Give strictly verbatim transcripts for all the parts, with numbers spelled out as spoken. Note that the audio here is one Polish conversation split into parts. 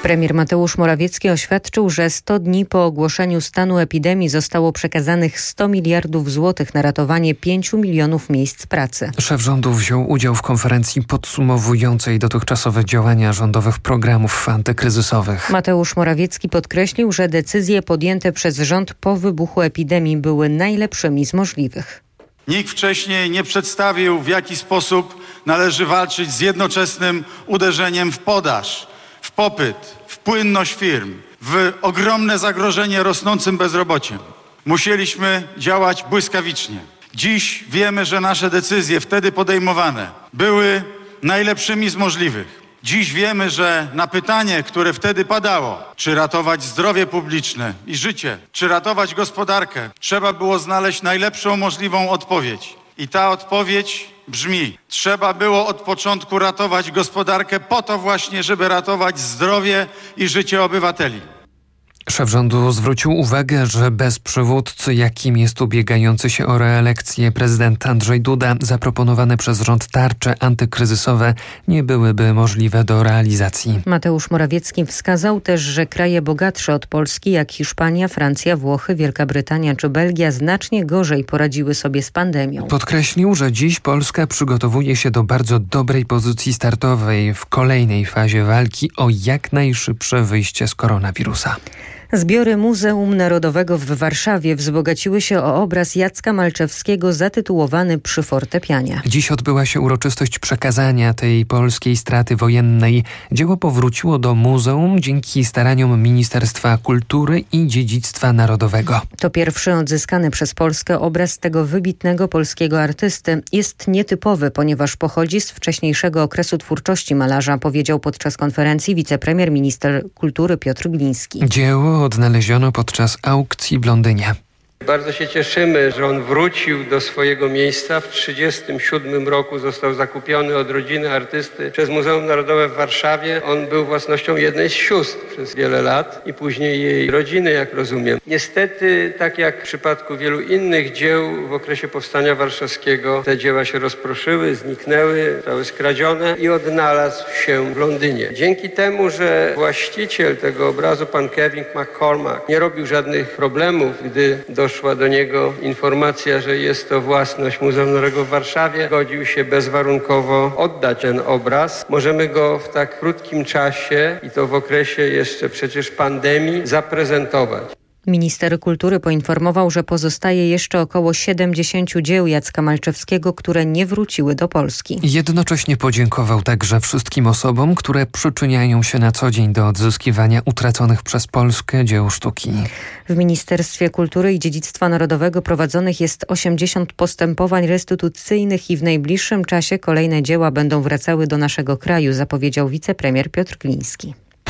Premier Mateusz Morawiecki oświadczył, że sto dni po ogłoszeniu stanu epidemii zostało przekazanych sto miliardów złotych na ratowanie pięciu milionów miejsc pracy. Szef rządu wziął udział w konferencji podsumowującej dotychczasowe działania rządowych programów antykryzysowych. Mateusz Morawiecki podkreślił, że decyzje podjęte przez rząd po wybuchu epidemii były najlepszymi z możliwych. Nikt wcześniej nie przedstawił, w jaki sposób należy walczyć z jednoczesnym uderzeniem w podaż, w popyt, w płynność firm, w ogromne zagrożenie rosnącym bezrobociem. Musieliśmy działać błyskawicznie. Dziś wiemy, że nasze decyzje wtedy podejmowane były najlepszymi z możliwych. Dziś wiemy, że na pytanie, które wtedy padało, czy ratować zdrowie publiczne i życie, czy ratować gospodarkę, trzeba było znaleźć najlepszą możliwą odpowiedź. I ta odpowiedź brzmi: trzeba było od początku ratować gospodarkę po to właśnie, żeby ratować zdrowie i życie obywateli. Szef rządu zwrócił uwagę, że bez przywódcy, jakim jest ubiegający się o reelekcję prezydent Andrzej Duda, zaproponowane przez rząd tarcze antykryzysowe nie byłyby możliwe do realizacji. Mateusz Morawiecki wskazał też, że kraje bogatsze od Polski, jak Hiszpania, Francja, Włochy, Wielka Brytania czy Belgia, znacznie gorzej poradziły sobie z pandemią. Podkreślił, że dziś Polska przygotowuje się do bardzo dobrej pozycji startowej w kolejnej fazie walki o jak najszybsze wyjście z koronawirusa. Zbiory Muzeum Narodowego w Warszawie wzbogaciły się o obraz Jacka Malczewskiego zatytułowany Przy fortepianie. Dziś odbyła się uroczystość przekazania tej polskiej straty wojennej. Dzieło powróciło do muzeum dzięki staraniom Ministerstwa Kultury i Dziedzictwa Narodowego. To pierwszy odzyskany przez Polskę obraz tego wybitnego polskiego artysty. Jest nietypowy, ponieważ pochodzi z wcześniejszego okresu twórczości malarza, powiedział podczas konferencji wicepremier minister kultury Piotr Gliński. Dzieło odnaleziono podczas aukcji w Londynie. Bardzo się cieszymy, że on wrócił do swojego miejsca. W tysiąc dziewięćset trzydziestym siódmym roku został zakupiony od rodziny artysty przez Muzeum Narodowe w Warszawie. On był własnością jednej z sióstr przez wiele lat i później jej rodziny, jak rozumiem. Niestety, tak jak w przypadku wielu innych dzieł w okresie Powstania Warszawskiego, te dzieła się rozproszyły, zniknęły, zostały skradzione i odnalazł się w Londynie. Dzięki temu, że właściciel tego obrazu, pan Kevin McCormack, nie robił żadnych problemów, gdy doszło Doszła do niego informacja, że jest to własność Muzeum Narodowego w Warszawie. Zgodził się bezwarunkowo oddać ten obraz. Możemy go w tak krótkim czasie i to w okresie jeszcze przecież pandemii zaprezentować. Minister kultury poinformował, że pozostaje jeszcze około siedemdziesięciu dzieł Jacka Malczewskiego, które nie wróciły do Polski. Jednocześnie podziękował także wszystkim osobom, które przyczyniają się na co dzień do odzyskiwania utraconych przez Polskę dzieł sztuki. W Ministerstwie Kultury i Dziedzictwa Narodowego prowadzonych jest osiemdziesiąt postępowań restytucyjnych i w najbliższym czasie kolejne dzieła będą wracały do naszego kraju, zapowiedział wicepremier Piotr Gliński.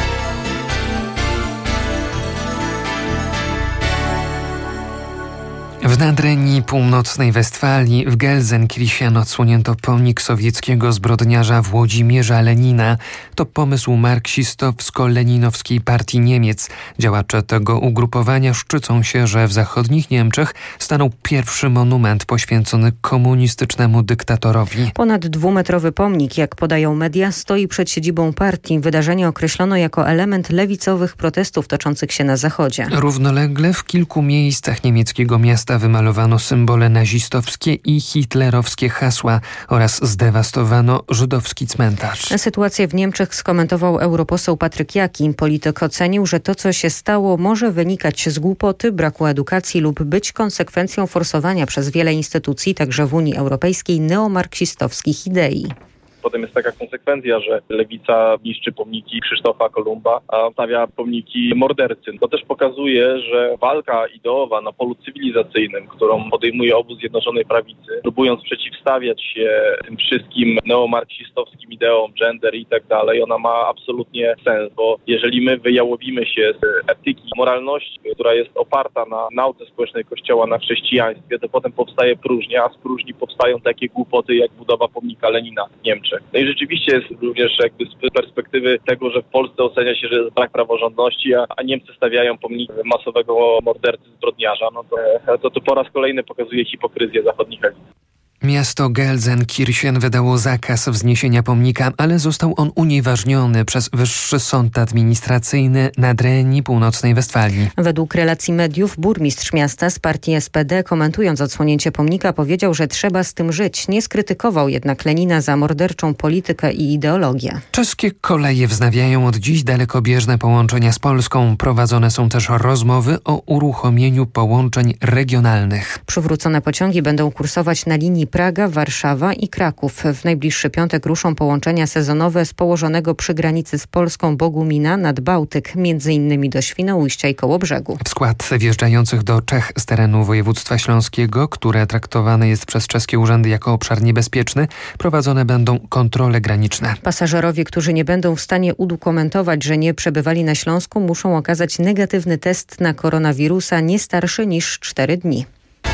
W Nadrenii Północnej Westfalii w Gelsenkirchen odsłonięto pomnik sowieckiego zbrodniarza Włodzimierza Lenina. To pomysł marksistowsko-leninowskiej partii Niemiec. Działacze tego ugrupowania szczycą się, że w zachodnich Niemczech stanął pierwszy monument poświęcony komunistycznemu dyktatorowi. Ponad dwumetrowy pomnik, jak podają media, stoi przed siedzibą partii. Wydarzenie określono jako element lewicowych protestów toczących się na zachodzie. Równolegle w kilku miejscach niemieckiego miasta wymalowano symbole nazistowskie i hitlerowskie hasła oraz zdewastowano żydowski cmentarz. Sytuację w Niemczech skomentował europoseł Patryk Jaki. Polityk ocenił, że to, co się stało, może wynikać z głupoty, braku edukacji lub być konsekwencją forsowania przez wiele instytucji, także w Unii Europejskiej, neomarksistowskich idei. Potem jest taka konsekwencja, że lewica niszczy pomniki Krzysztofa Kolumba, a stawia pomniki mordercy. To też pokazuje, że walka ideowa na polu cywilizacyjnym, którą podejmuje obóz Zjednoczonej Prawicy, próbując przeciwstawiać się tym wszystkim neomarksistowskim ideom, gender i tak dalej, ona ma absolutnie sens, bo jeżeli my wyjałowimy się z etyki, moralności, która jest oparta na nauce społecznej Kościoła, na chrześcijaństwie, to potem powstaje próżnia, a z próżni powstają takie głupoty jak budowa pomnika Lenina w Niemczech. No i rzeczywiście jest również jakby z perspektywy tego, że w Polsce ocenia się, że jest brak praworządności, a, a Niemcy stawiają pomnik masowego mordercy, zbrodniarza, no to, to, to po raz kolejny pokazuje hipokryzję zachodnich elit. Miasto Gelsenkirchen wydało zakaz wzniesienia pomnika, ale został on unieważniony przez Wyższy Sąd Administracyjny Nadrenii Północnej Westfalii. Według relacji mediów burmistrz miasta z partii S P D, komentując odsłonięcie pomnika, powiedział, że trzeba z tym żyć. Nie skrytykował jednak Lenina za morderczą politykę i ideologię. Czeskie koleje wznawiają od dziś dalekobieżne połączenia z Polską. Prowadzone są też rozmowy o uruchomieniu połączeń regionalnych. Przywrócone pociągi będą kursować na linii Praga, Warszawa i Kraków. W najbliższy piątek ruszą połączenia sezonowe z położonego przy granicy z Polską Bogumina nad Bałtyk, między innymi do Świnoujścia i Kołobrzegu. W skład wjeżdżających do Czech z terenu województwa śląskiego, które traktowane jest przez czeskie urzędy jako obszar niebezpieczny, prowadzone będą kontrole graniczne. Pasażerowie, którzy nie będą w stanie udokumentować, że nie przebywali na Śląsku, muszą okazać negatywny test na koronawirusa nie starszy niż cztery dni.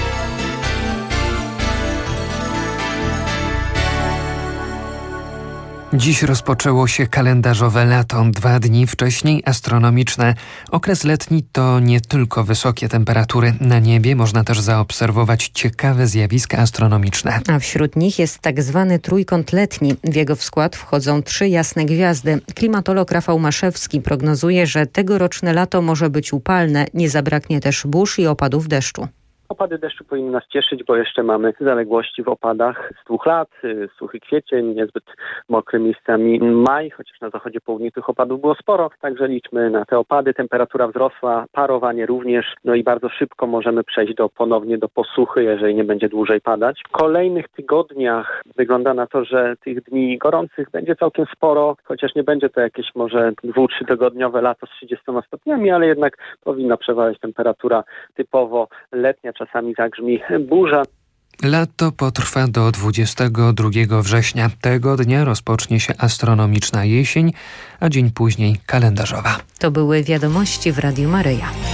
Dziś rozpoczęło się kalendarzowe lato, dwa dni wcześniej astronomiczne. Okres letni to nie tylko wysokie temperatury. Na niebie można też zaobserwować ciekawe zjawiska astronomiczne. A wśród nich jest tak zwany trójkąt letni. W jego w skład wchodzą trzy jasne gwiazdy. Klimatolog Rafał Maszewski prognozuje, że tegoroczne lato może być upalne. Nie zabraknie też burz i opadów deszczu. Opady deszczu powinny nas cieszyć, bo jeszcze mamy zaległości w opadach z dwóch lat, suchy kwiecień, niezbyt mokry miejscami maj, chociaż na zachodzie południu tych opadów było sporo, także liczmy na te opady. Temperatura wzrosła, parowanie również, no i bardzo szybko możemy przejść do ponownie do posuchy, jeżeli nie będzie dłużej padać. W kolejnych tygodniach wygląda na to, że tych dni gorących będzie całkiem sporo, chociaż nie będzie to jakieś może dwu, trzy tygodniowe lato z trzydziestoma stopniami, ale jednak powinna przeważyć temperatura typowo letnia, czasami zagrzmi burza. Lato potrwa do dwudziestego drugiego września. Tego dnia rozpocznie się astronomiczna jesień, a dzień później kalendarzowa. To były wiadomości w Radiu Maryja.